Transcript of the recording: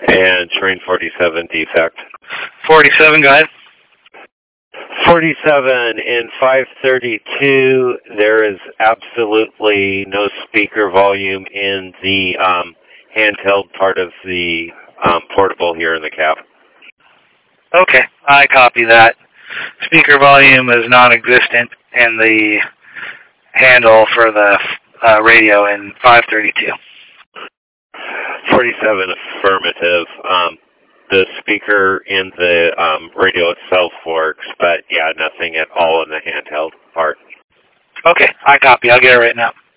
And train 47 defect. 47, go ahead. 47 in 532, there is absolutely no speaker volume in the handheld part of the portable here in the cab. Okay, I copy that. Speaker volume is non-existent in the handle for the radio in 532. 47 affirmative. The speaker in the radio itself works, but yeah, nothing at all in the handheld part. Okay, I copy. I'll get it right now.